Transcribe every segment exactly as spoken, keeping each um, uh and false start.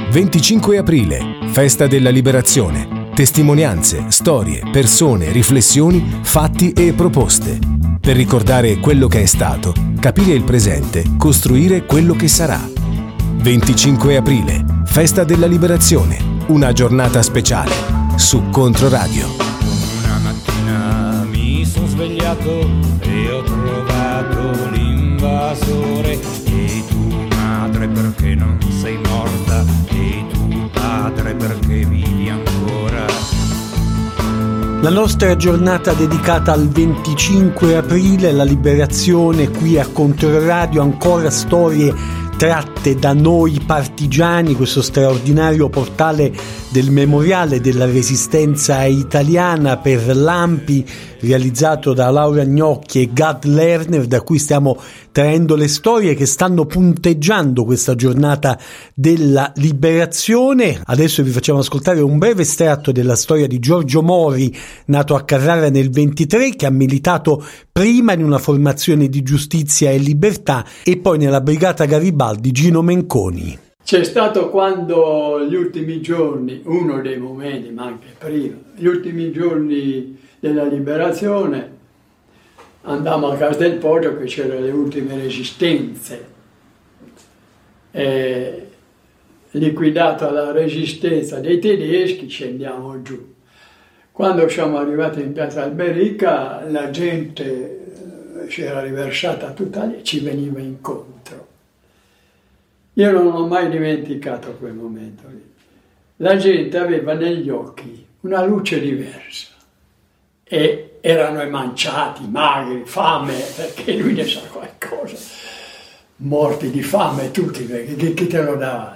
venticinque aprile, Festa della Liberazione. Testimonianze, storie, persone, riflessioni, fatti e proposte. Per ricordare quello che è stato, capire il presente, costruire quello che sarà. venticinque aprile, Festa della Liberazione. Una giornata speciale su Controradio. Una mattina mi sono svegliato e ho trovato l'invasore. E tu madre perché non sei morta? E tu padre perché vivi ancora? La nostra giornata dedicata al venticinque aprile, la liberazione, qui a Controradio, ancora storie tratte da Noi Partigiani, questo straordinario portale del memoriale della resistenza italiana per l'A M P I, realizzato da Laura Gnocchi e Gad Lerner, da cui stiamo traendo le storie che stanno punteggiando questa giornata della liberazione. Adesso vi facciamo ascoltare un breve estratto della storia di Giorgio Mori, nato a Carrara nel ventitré, che ha militato prima in una formazione di giustizia e libertà e poi nella brigata Garibaldi Gino Menconi. C'è stato quando gli ultimi giorni, uno dei momenti, ma anche prima, gli ultimi giorni della liberazione, andammo a Castelpoggio che c'erano le ultime resistenze. E liquidata la resistenza dei tedeschi, scendiamo giù. Quando siamo arrivati in piazza Alberica, la gente si era riversata tutta lì, ci veniva incontro. Io non ho mai dimenticato quel momento lì. La gente aveva negli occhi una luce diversa e erano emanciati, magri, fame, perché lui ne sa qualcosa. Morti di fame tutti, perché chi, chi te lo dava?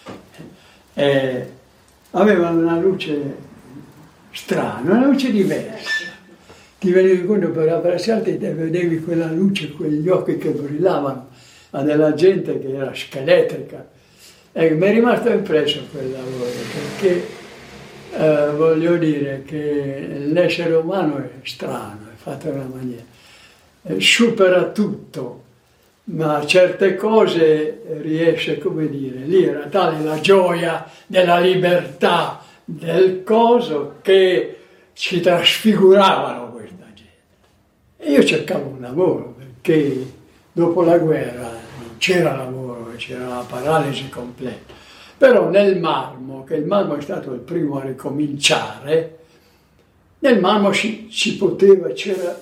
E avevano una luce strana, una luce diversa. Ti venivi incontro per abbracciarti e vedevi quella luce, quegli occhi che brillavano, a della gente che era scheletrica. E mi è rimasto impresso quel lavoro, perché eh, voglio dire che l'essere umano è strano, è fatto in una maniera, eh, supera tutto, ma certe cose riesce, come dire, lì era tale la gioia della libertà, del coso, che ci trasfiguravano questa gente. E io cercavo un lavoro, perché dopo la guerra non c'era lavoro, c'era la paralisi completa. Però nel marmo, che il marmo è stato il primo a ricominciare, nel marmo si, si poteva, c'era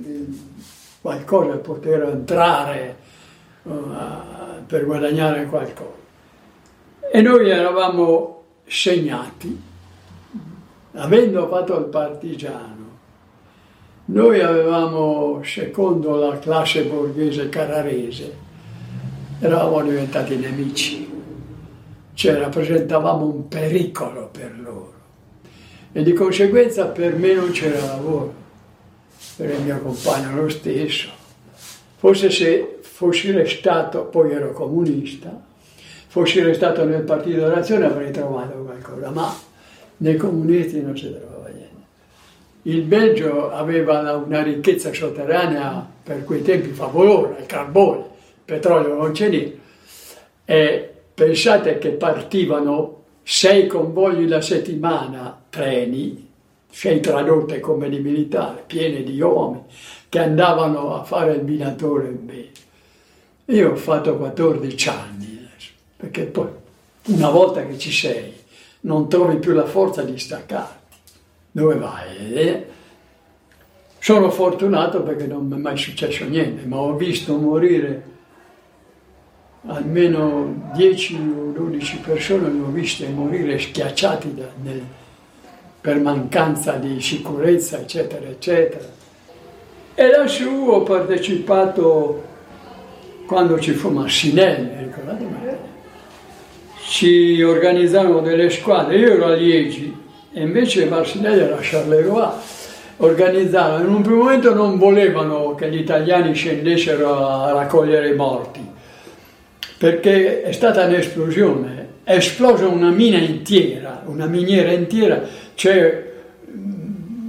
qualcosa per poter entrare uh, per guadagnare qualcosa. E noi eravamo segnati, avendo fatto il partigiano. Noi avevamo, secondo la classe borghese carrarese, eravamo diventati nemici, cioè rappresentavamo un pericolo per loro e di conseguenza per me non c'era lavoro, per il mio compagno lo stesso. Forse se fossi restato, poi ero comunista, fossi restato nel Partito dell'Azione avrei trovato qualcosa, ma nei comunisti non si trovava niente. Il Belgio aveva una ricchezza sotterranea per quei tempi favolosa, il carbone, il petrolio non ce n'era. E pensate che partivano sei convogli la settimana, treni, sei tradotte come di militari, piene di uomini, che andavano a fare il minatore in bene. Io ho fatto quattordici anni adesso, perché poi una volta che ci sei non trovi più la forza di staccare. Dove vai? Eh? Sono fortunato perché non mi è mai successo niente, ma ho visto morire almeno dieci o dodici persone, le ho viste morire schiacciati da, nel, per mancanza di sicurezza, eccetera, eccetera. E lassù ho partecipato quando ci fu Massinelli, ricordate me? Ci organizzavano delle squadre, io ero a Liegi, e invece Marsinelli era a Charleroi. Organizzavano, in un primo momento non volevano che gli italiani scendessero a raccogliere i morti, perché è stata un'esplosione, è esplosa una mina intera, una miniera intera, c'è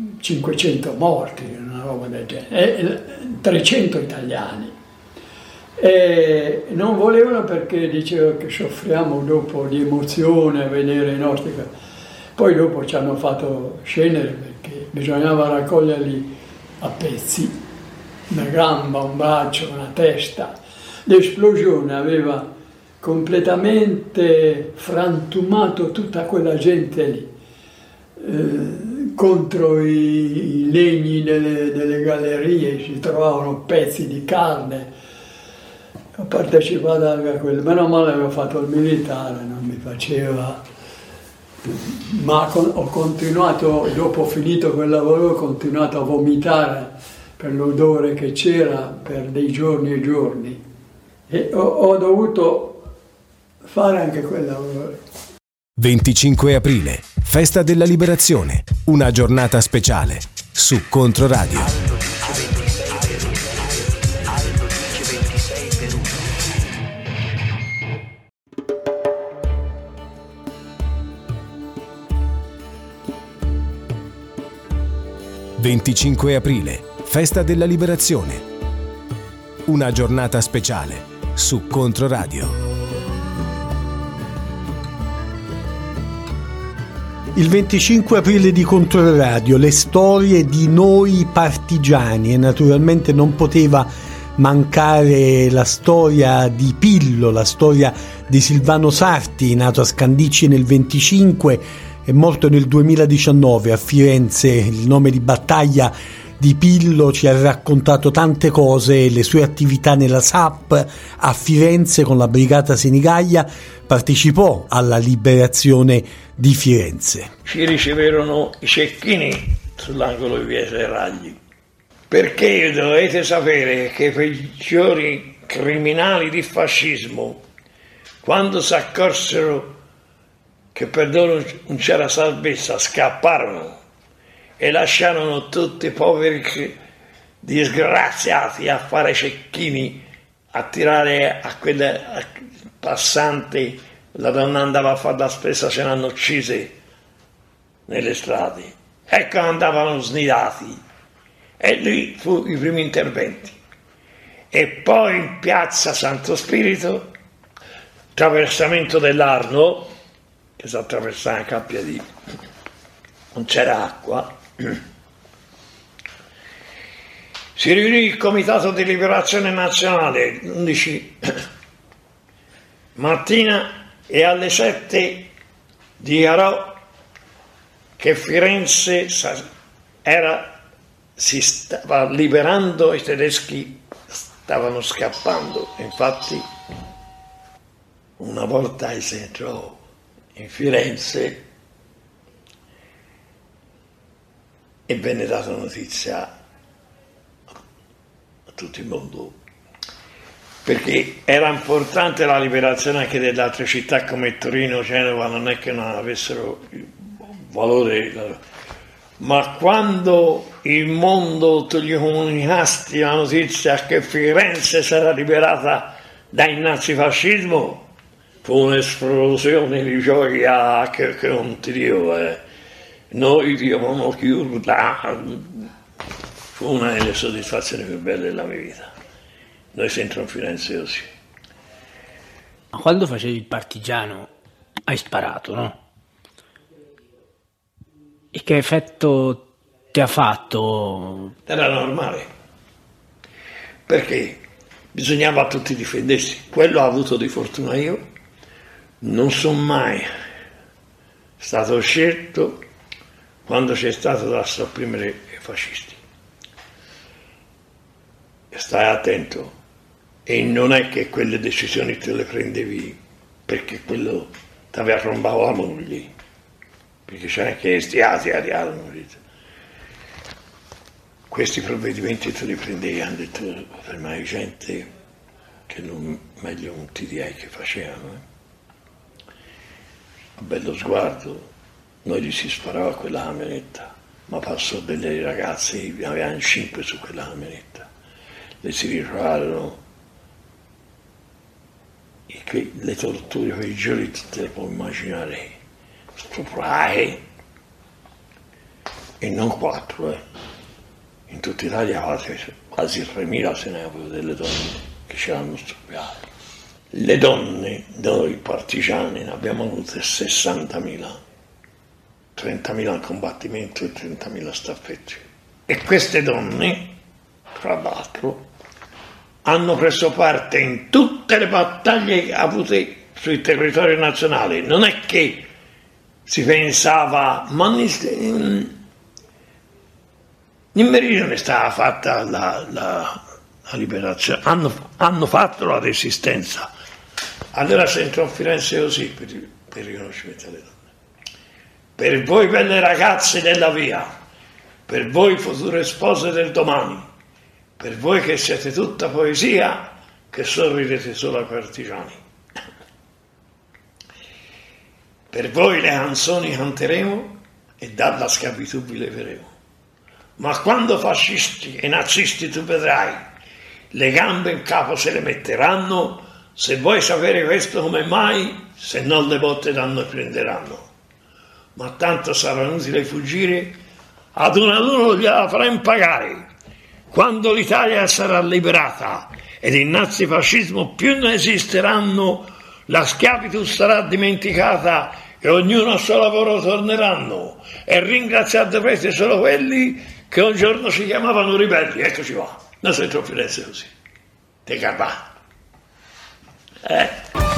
cinquecento morti, una roba del genere, e trecento italiani. E non volevano perché diceva che soffriamo dopo di emozione a vedere i nostri. Poi dopo ci hanno fatto scendere perché bisognava raccoglierli a pezzi, una gamba, un braccio, una testa. L'esplosione aveva completamente frantumato tutta quella gente lì, eh, contro i, i legni delle, delle gallerie si trovavano pezzi di carne. Ho partecipato anche a quello, meno male avevo fatto il militare, non mi faceva, ma con, ho continuato, dopo finito quel lavoro, ho continuato a vomitare per l'odore che c'era per dei giorni e giorni e ho, ho dovuto fare anche quel lavoro. venticinque aprile, Festa della Liberazione, una giornata speciale su Controradio. venticinque aprile, Festa della Liberazione, una giornata speciale su Controradio. Il venticinque aprile di Controradio, le storie di noi partigiani, e naturalmente non poteva mancare la storia di Pillo, la storia di Silvano Sarti, nato a Scandicci nel venticinque, è morto nel duemiladiciannove a Firenze. Il nome di battaglia di Pillo ci ha raccontato tante cose, le sue attività nella S A P a Firenze con la Brigata Senigallia, partecipò alla liberazione di Firenze. Ci riceverono i cecchini sull'angolo di via Serragli, perché dovete sapere che i peggiori criminali di fascismo, quando si accorsero che per loro non c'era salvezza, scapparono e lasciarono tutti i poveri disgraziati a fare cecchini, a tirare a quelle a passanti. La donna andava a fare la spesa, ce l'hanno uccise nelle strade, ecco andavano snidati, e lì fu i primi interventi. E poi in piazza Santo Spirito, attraversamento dell'Arno, che si attraversava anche a piedi, non c'era acqua, si riunì il Comitato di Liberazione Nazionale l'undici mattina e alle sette dichiarò che Firenze era, si stava liberando, i tedeschi stavano scappando. Infatti una volta si entrò in Firenze e venne data notizia a tutto il mondo, perché era importante la liberazione anche delle altre città come Torino, Genova, non è che non avessero il valore, ma quando il mondo tu gli comunicasti la notizia che Firenze sarà liberata dal nazifascismo, fu un'esplosione di gioia che, che non ti dico, eh. Noi abbiamo chiuso, fu una delle soddisfazioni più belle della mia vita. Noi sempre in Firenze così. Ma quando facevi il partigiano hai sparato, no? E che effetto ti ha fatto? Era normale, perché bisognava a tutti difendersi. Quello ho avuto di fortuna io. Non sono mai stato scelto quando c'è stato da sopprimere i fascisti. E stai attento, e non è che quelle decisioni te le prendevi perché quello ti aveva rombato la moglie, perché c'è anche stiati a questi provvedimenti te li prendevi, hanno detto per mai gente che non, meglio un T D I che facevano. Eh? A bello sguardo, noi gli si sparava a quella camionetta, ma passò delle ragazze, ne avevano cinque su quella camionetta, le si ritrovarono e le torture peggiori tutte le puoi immaginare, stuprare, e non quattro, eh. In tutta Italia quasi, quasi tremila se ne avevano delle donne. che ce l'hanno studiato. Le donne, noi partigiani, ne abbiamo avute sessantamila, trentamila in combattimento e trentamila staffetti. E queste donne, tra l'altro, hanno preso parte in tutte le battaglie avute sui territori nazionali. Non è che si pensava, ma in, in Meridione stava fatta la, la, la liberazione, hanno, hanno fatto la resistenza. Allora sento a Firenze così per, per il riconoscimento alle donne. Per voi belle ragazze della via, per voi future spose del domani, per voi che siete tutta poesia, che sorridete solo ai partigiani. Per voi le canzoni canteremo e dalla schiavitù vi leveremo. Ma quando fascisti e nazisti tu vedrai, le gambe in capo se le metteranno, se vuoi sapere questo come mai, se non le botte danno e prenderanno. Ma tanto sarà inutile fuggire, ad uno ad uno gliela faremo pagare. Quando l'Italia sarà liberata ed il nazifascismo più non esisteranno, la schiavitù sarà dimenticata e ognuno al suo lavoro torneranno. E ringraziare dovrete solo quelli che un giorno si chiamavano ribelli. Eccoci qua, noi siamo troppo Firenze così. Te capà. Eh?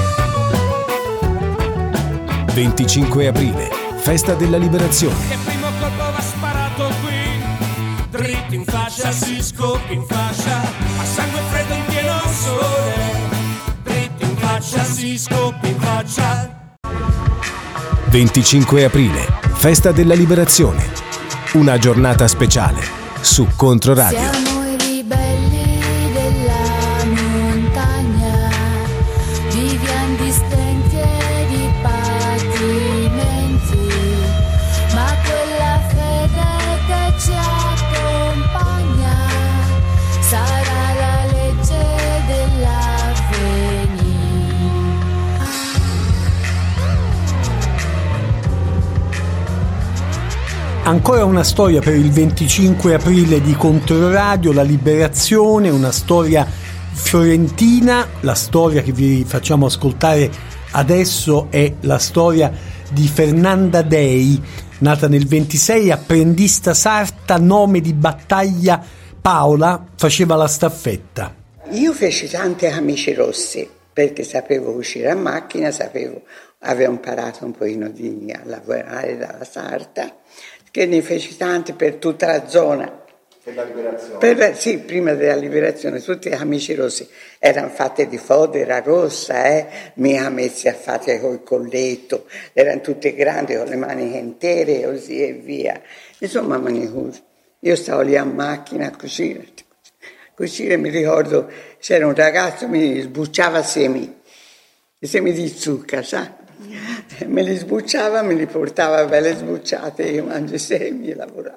venticinque aprile, festa della liberazione. Che primo colpo va sparato qui, dritto in faccia, si scoppia in faccia, a sangue freddo in pieno sole, dritto in faccia, si scoppia in faccia. venticinque aprile, festa della liberazione. Una giornata speciale su Controradio. Siamo i ribelli della montagna, viviamo di stenti e di patimenti, ma quella fede che ci accompagna sarà la legge dell'avvenire. Ancora una storia per il venticinque aprile di Controradio, la liberazione, una storia fiorentina. La storia che vi facciamo ascoltare adesso è la storia di Fernanda Dei, nata nel ventisei, apprendista sarta, nome di battaglia Paola, faceva la staffetta. Io feci tanti camici rossi perché sapevo cucire a macchina, sapevo, avevo imparato un pochino di, a lavorare dalla sarta, che ne feci tanti per tutta la zona. Per la liberazione? Per, sì, prima della liberazione, tutti i camici rossi erano fatti di fodera rossa, eh, mica messi a fare col colletto, erano tutti grandi con le maniche intere, così e via. Insomma, manicure. Io stavo lì a macchina a cucire, cucire, mi ricordo, c'era un ragazzo che mi sbucciava semi, i semi di zucca, sa? Me li sbucciava, me li portava belle sbucciate, io mangio i semi e lavoravo.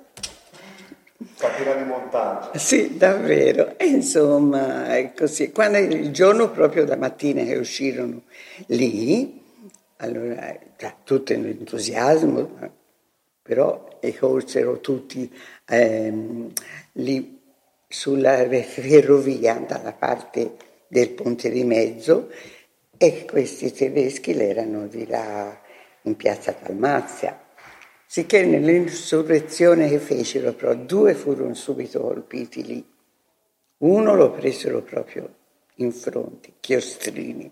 Catena di montaggio. Sì, davvero. E insomma, è così. Quando il giorno proprio da mattina che uscirono lì, allora, tutto l'entusiasmo, però e corsero tutti ehm, lì sulla ferrovia dalla parte del Ponte di Mezzo, e questi tedeschi erano di là in piazza Dalmazia. Sicché nell'insurrezione che fecero, però, due furono subito colpiti lì. Uno lo presero proprio in fronte, Chiostrini,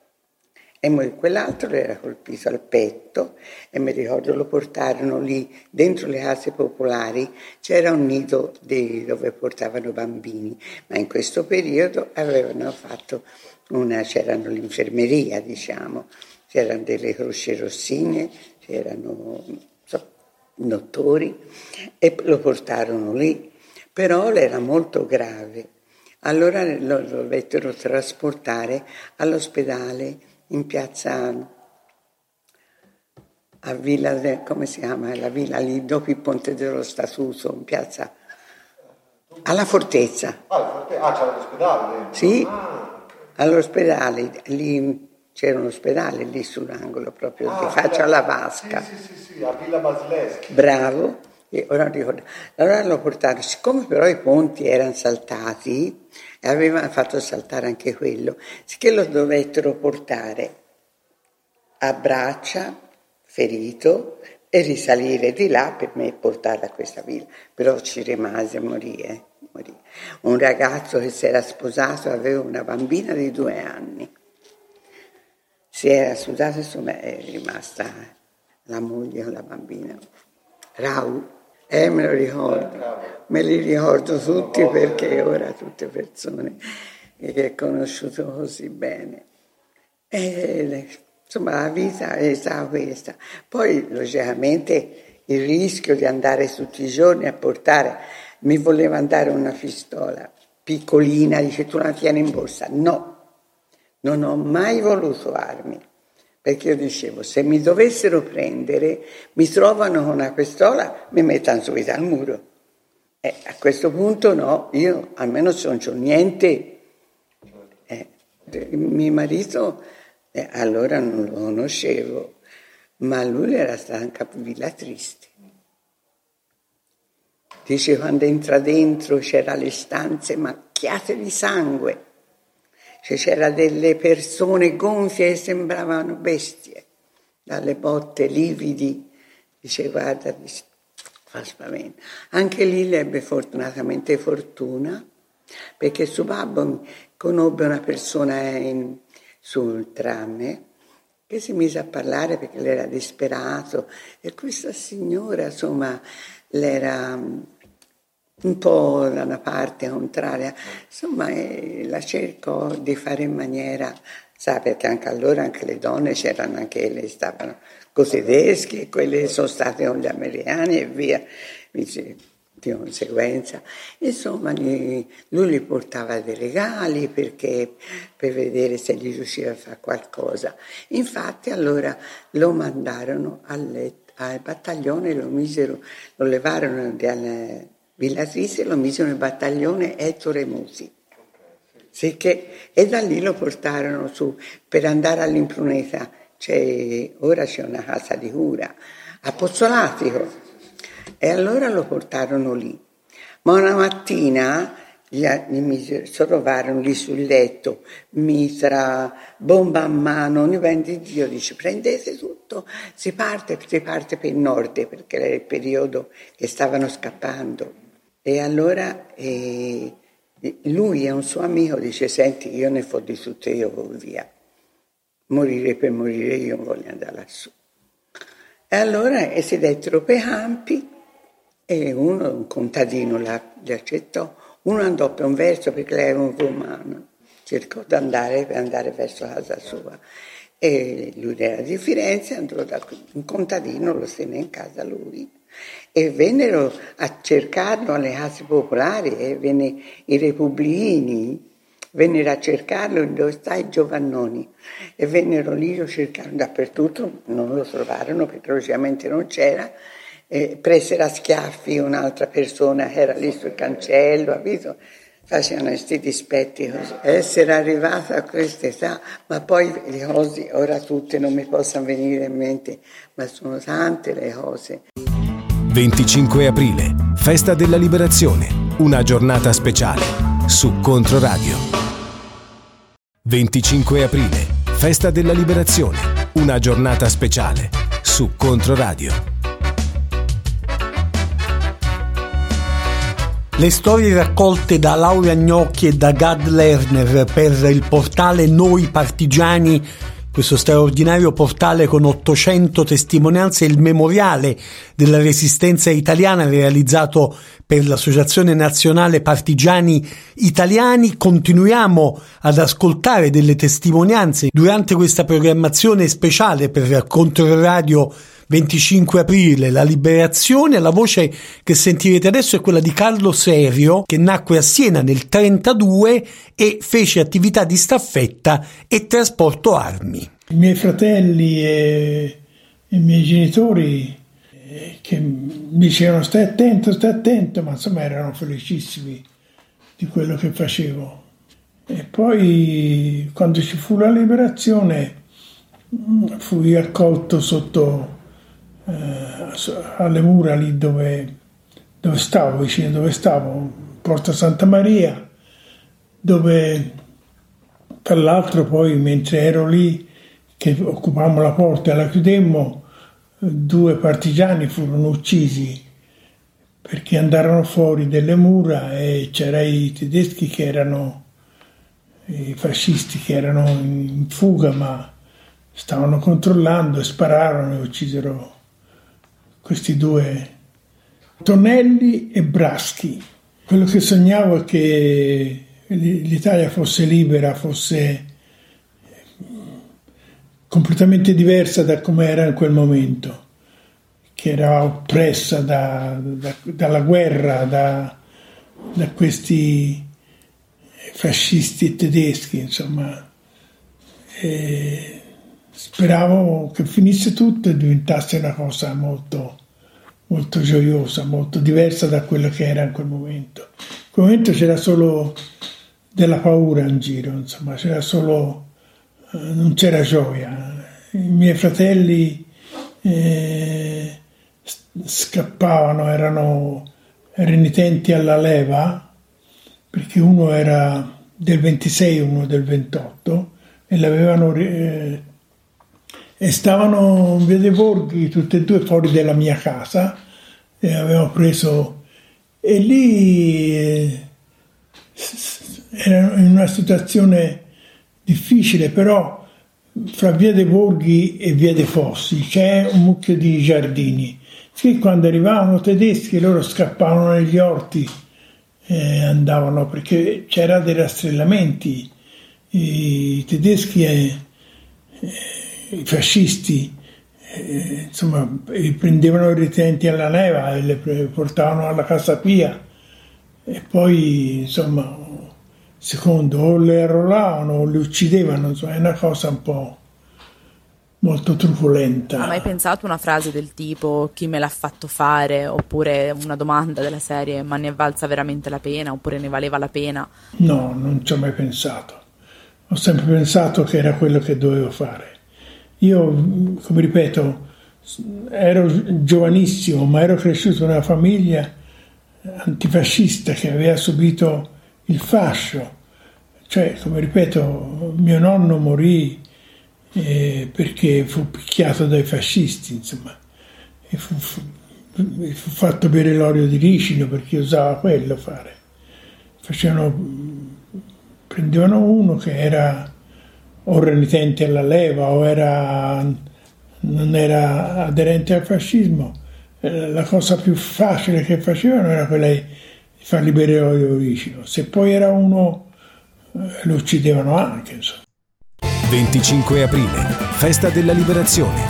e quell'altro era colpito al petto, e mi ricordo lo portarono lì, dentro le case popolari c'era un nido di, dove portavano bambini, ma in questo periodo avevano fatto una, c'erano l'infermeria, diciamo, c'erano delle croci rossine, c'erano so, dottori, e lo portarono lì, però era molto grave. Allora lo dovettero trasportare all'ospedale in piazza, a Villa, come si chiama, la villa lì dopo il Ponte dello Statuto, in piazza, alla Fortezza. Ah, ah c'era l'ospedale dentro. Sì, ah. all'ospedale, lì c'era un ospedale lì sull'angolo proprio, ah, di faccia alla Vasca. Sì, sì, sì, sì, a Villa Basileschi. Bravo, E ora ricordo. Allora lo portarono, siccome però i ponti erano saltati, e avevano fatto saltare anche quello, sicché lo dovettero portare a braccia, ferito, e risalire di là per me portarlo a questa villa. Però ci rimase, morì, eh, morì. Un ragazzo che si era sposato, aveva una bambina di due anni. Si era sposato, insomma, è rimasta la moglie con la bambina. Raul. Eh, me lo ricordo, me li ricordo tutti perché ora tutte persone che ho conosciuto così bene. E, insomma, la vita è stata questa. Poi, logicamente, il rischio di andare tutti i giorni a portare, mi voleva andare una pistola piccolina, dice tu la tieni in borsa. No, non ho mai voluto armi. Perché io dicevo, se mi dovessero prendere, mi trovano con una pistola, mi mettono subito al muro. E a questo punto no, io almeno se non c'ho niente. Eh, mio marito eh, allora non lo conoscevo, ma lui era stato in Capovilla Triste. Dice, quando entra dentro c'era le stanze macchiate di sangue. Cioè, c'era delle persone gonfie che sembravano bestie, dalle botte lividi. Dice, guarda, fa spavento. Anche lì ebbe fortunatamente fortuna, perché suo babbo conobbe una persona in, sul tram che si mise a parlare perché l'era disperato, e questa signora, insomma, l'era un po' da una parte contraria, insomma, eh, la cercò di fare in maniera, sa, perché anche allora anche le donne c'erano, anche le stavano con i tedeschi, e quelle sono state con gli americani e via, di conseguenza. Insomma, gli, lui gli portava dei regali perché, per vedere se gli riusciva a fare qualcosa. Infatti allora lo mandarono al, al battaglione, lo misero, lo levarono dal Villa Triste, lo misero nel battaglione Ettore Musi. Sì che, e da lì lo portarono su per andare all'impruneta. C'è, ora c'è una casa di cura a Pozzolatico, e allora lo portarono lì. Ma una mattina gli, gli misero, trovarono lì sul letto mitra, bomba a mano, ogni ben di Dio, dice prendete tutto, si parte, si parte per il nord, perché era il periodo che stavano scappando. E allora eh, lui e un suo amico dice, senti, io ne fo di tutte, io vado via, morire per morire, io non voglio andare lassù. E allora e si dettero per campi, e uno, un contadino, la, li accettò, uno andò per un verso perché lei era un romano, cercò di andare per andare verso casa sua, e lui era di Firenze, andò da un contadino, lo tenne in casa lui, e vennero a cercarlo alle case popolari, e venne i repubblicini, vennero a cercarlo dove sta i Giovannoni, e vennero lì, lo cercarono dappertutto, non lo trovarono perché logicamente non c'era, e presero a schiaffi un'altra persona che era lì sul cancello, capito? Facevano questi dispetti così. Essere arrivata a questa età, ma poi le cose, ora tutte non mi possono venire in mente, ma sono tante le cose. venticinque aprile, Festa della Liberazione, una giornata speciale su Controradio. venticinque aprile, Festa della Liberazione, una giornata speciale su Controradio. Le storie raccolte da Laura Gnocchi e da Gad Lerner per il portale Noi Partigiani, questo straordinario portale con ottocento testimonianze, il memoriale della resistenza italiana realizzato per l'Associazione Nazionale Partigiani Italiani. Continuiamo ad ascoltare delle testimonianze durante questa programmazione speciale per Controradio venticinque aprile, la liberazione. La voce che sentirete adesso è quella di Carlo Serio, che nacque a Siena nel trentadue e fece attività di staffetta e trasporto armi. I miei fratelli e i miei genitori eh, che mi dicevano stai attento, stai attento, ma insomma erano felicissimi di quello che facevo. E poi quando ci fu la liberazione fui accolto sotto alle mura lì dove dove stavo, vicino dove stavo, Porta Santa Maria, dove tra l'altro poi mentre ero lì che occupavamo la porta e la chiudemmo, due partigiani furono uccisi perché andarono fuori delle mura e c'erano i tedeschi che erano, i fascisti che erano in fuga ma stavano controllando e spararono e uccisero questi due, Tonelli e Braschi. Quello che sognavo è che l'Italia fosse libera, fosse completamente diversa da come era in quel momento, che era oppressa da, da, dalla guerra, da, da questi fascisti tedeschi, insomma. E speravo che finisse tutto e diventasse una cosa molto, molto gioiosa, molto diversa da quello che era in quel momento. In quel momento c'era solo della paura in giro, insomma, c'era solo, eh, non c'era gioia. I miei fratelli eh, scappavano, erano renitenti alla leva, perché uno era del ventisei e uno del ventotto, e l'avevano eh, e stavano in via dei Borghi tutti e due fuori dalla mia casa e avevamo preso, e lì eh, erano in una situazione difficile, però fra via dei Borghi e via dei Fossi c'è un mucchio di giardini, che quando arrivavano tedeschi loro scappavano negli orti e andavano, perché c'era dei rastrellamenti, i tedeschi e, e i fascisti eh, insomma prendevano i ritenti alla leva e le portavano alla Casa Pia e poi insomma secondo o le arruolavano o le uccidevano, insomma è una cosa un po' molto truculenta. Hai mai pensato una frase del tipo chi me l'ha fatto fare, oppure una domanda della serie ma ne è valsa veramente la pena, oppure ne valeva la pena? No, non ci ho mai pensato. Ho sempre pensato che era quello che dovevo fare. Io, come ripeto, ero giovanissimo, ma ero cresciuto in una famiglia antifascista che aveva subito il fascio. Cioè, come ripeto, mio nonno morì eh, perché fu picchiato dai fascisti, insomma, e fu, fu, fu fatto bere l'olio di ricino perché usava quello a fare. Facevano... prendevano uno che era o renitente alla leva o era, non era aderente al fascismo, la cosa più facile che facevano era quella di fargli bere l'olio vicino. Se poi era uno lo uccidevano anche, insomma. venticinque aprile, festa della liberazione.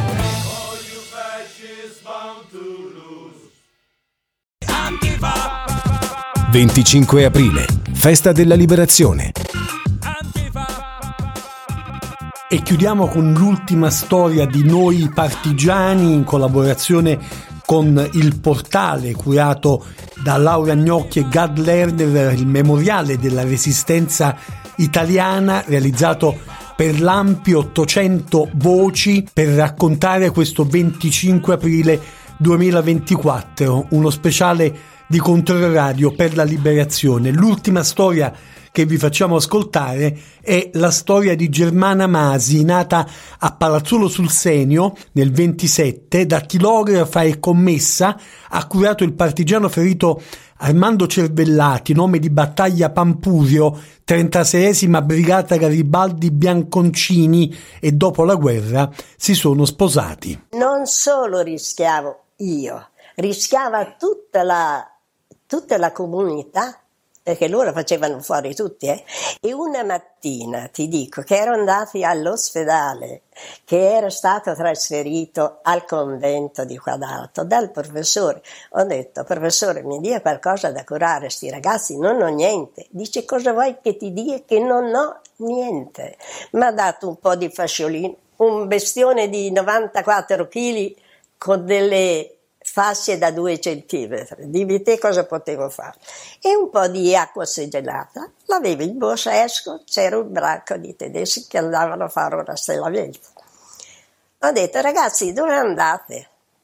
venticinque aprile, festa della liberazione. E chiudiamo con l'ultima storia di Noi partigiani in collaborazione con Il Portale, curato da Laura Gnocchi e Gad Lerner, il memoriale della resistenza italiana realizzato per l'Ampio, ottocento voci per raccontare questo venticinque aprile duemilaventiquattro, uno speciale di Controradio per la liberazione. L'ultima storia che vi facciamo ascoltare è la storia di Germana Masi, nata a Palazzolo sul Senio nel ventisette, dattilografa e commessa, ha curato il partigiano ferito Armando Cervellati, nome di battaglia Pampurio, trentaseiesima Brigata Garibaldi Bianconcini, e dopo la guerra si sono sposati. Non solo rischiavo io, rischiava tutta la, tutta la comunità, perché loro facevano fuori tutti, eh? E una mattina, ti dico, che ero andati all'ospedale, che era stato trasferito al convento di Quadalto dal professore, ho detto: professore, mi dia qualcosa da curare sti ragazzi, non ho niente. Dice: cosa vuoi che ti dia? Che non ho niente. Mi ha dato un po' di fasciolino, un bestione di novantaquattro chili con delle fasce da due centimetri, dimmi te cosa potevo fare, e un po' di acqua ossigenata, l'avevo in borsa, esco, c'era un branco di tedeschi che andavano a fare un rastrellamento. Ho detto: ragazzi, dove andate?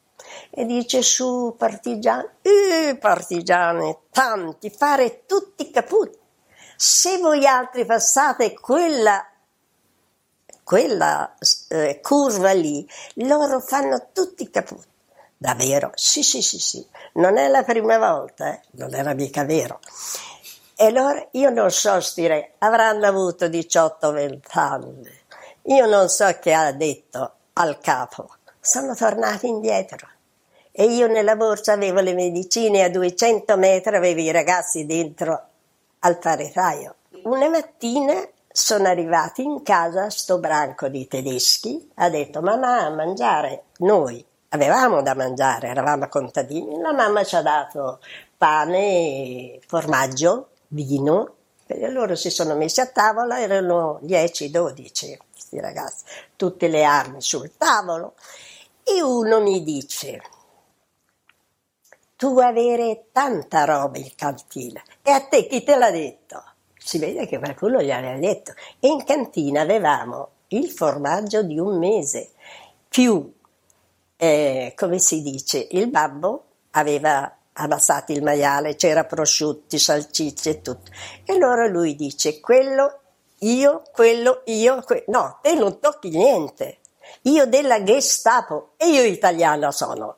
e dice su partigiani, eh, partigiani, tanti, fare tutti i caputi. Se voi altri passate quella, quella eh, curva lì, loro fanno tutti i caputi. Davvero? Sì, sì, sì, sì. Non è la prima volta, eh? Non era mica vero. E allora io non so, direi, avranno avuto diciotto venti anni. Io non so che ha detto al capo. Sono tornati indietro. E io nella borsa avevo le medicine, a duecento metri avevo i ragazzi dentro al paretaio. Una mattina sono arrivati in casa sto branco di tedeschi, ha detto mamma a mangiare. Noi avevamo da mangiare, eravamo contadini, la mamma ci ha dato pane, formaggio, vino, e loro si sono messi a tavola, erano dieci dodici questi ragazzi, tutte le armi sul tavolo, e uno mi dice tu avere tanta roba in cantina, e a te chi te l'ha detto? Si vede che qualcuno gli aveva detto. E in cantina avevamo il formaggio di un mese, più, eh, come si dice, il babbo aveva abbassato il maiale, c'era prosciutti, salsicce e tutto. E allora lui dice, quello io, quello io, que- no, te non tocchi niente. Io della Gestapo, e io italiana sono.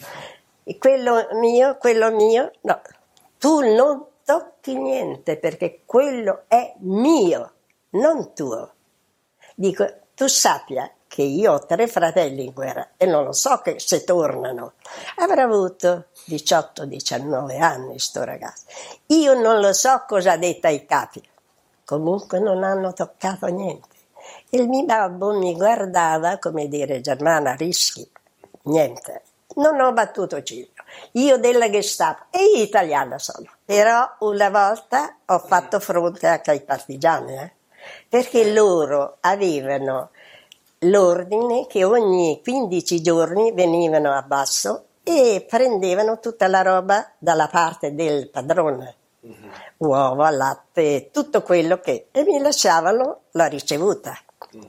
E quello mio, quello mio, no, tu non tocchi niente perché quello è mio, non tuo. Dico, tu sappia che io ho tre fratelli in guerra e non lo so che se tornano. Avrà avuto diciotto diciannove anni sto ragazzo. Io non lo so cosa ha detto ai capi, comunque non hanno toccato niente. Il mio babbo mi guardava come dire, Germana, rischi, niente. Non ho battuto ciglio. Io della Gestapo e io italiana sono. Però una volta ho fatto fronte anche ai partigiani, eh? Perché loro avevano l'ordine che ogni quindici giorni venivano a Basso e prendevano tutta la roba dalla parte del padrone. Mm-hmm. Uova, latte, tutto quello che... e mi lasciavano la ricevuta. Mm.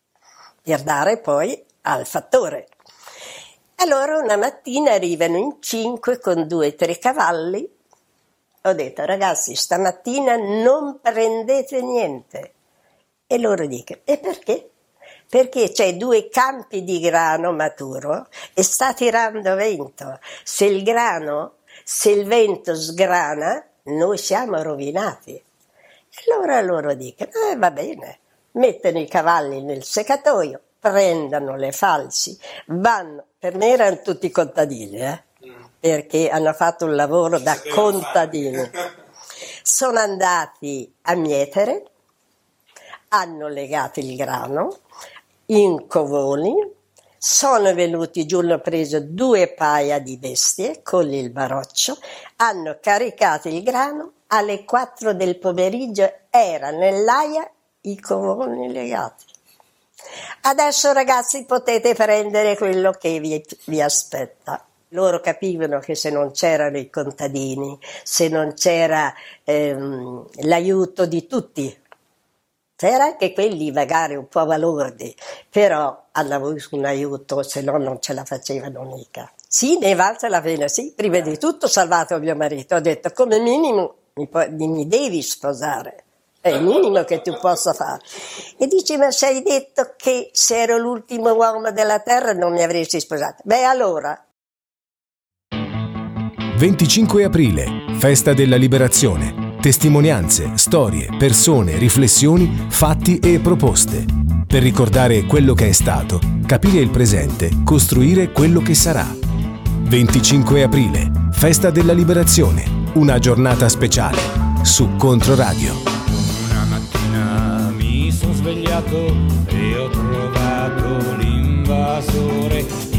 Per dare poi al fattore. Allora una mattina arrivano in cinque con due o tre cavalli. Ho detto, ragazzi, stamattina non prendete niente. E loro dicono, e perché? Perché c'è due campi di grano maturo e sta tirando vento. Se il grano, se il vento sgrana, noi siamo rovinati. E allora loro dicono, eh, va bene, mettono i cavalli nel seccatoio, prendono le falsi, vanno, per me erano tutti contadini, eh? Perché hanno fatto un lavoro da contadini. Sono andati a mietere, hanno legato il grano in covoni, sono venuti giù, hanno preso due paia di bestie con il baroccio, hanno caricato il grano, alle quattro del pomeriggio era nell'aia i covoni legati. Adesso ragazzi potete prendere quello che vi, vi aspetta. Loro capivano che se non c'erano i contadini, se non c'era ehm, l'aiuto di tutti, c'era anche quelli magari un po' balordi, però hanno avuto un aiuto, se no non ce la facevano mica. Sì, ne valsa la pena, sì, prima di tutto ho salvato mio marito, ho detto come minimo mi, pu- mi devi sposare. È il minimo che tu possa fare. E dice, ma se hai detto che se ero l'ultimo uomo della terra non mi avresti sposato. Beh, allora. venticinque aprile, festa della liberazione. Testimonianze, storie, persone, riflessioni, fatti e proposte. Per ricordare quello che è stato, capire il presente, costruire quello che sarà. venticinque aprile, festa della liberazione. Una giornata speciale su Controradio. Mi sono svegliato e ho trovato l'invasore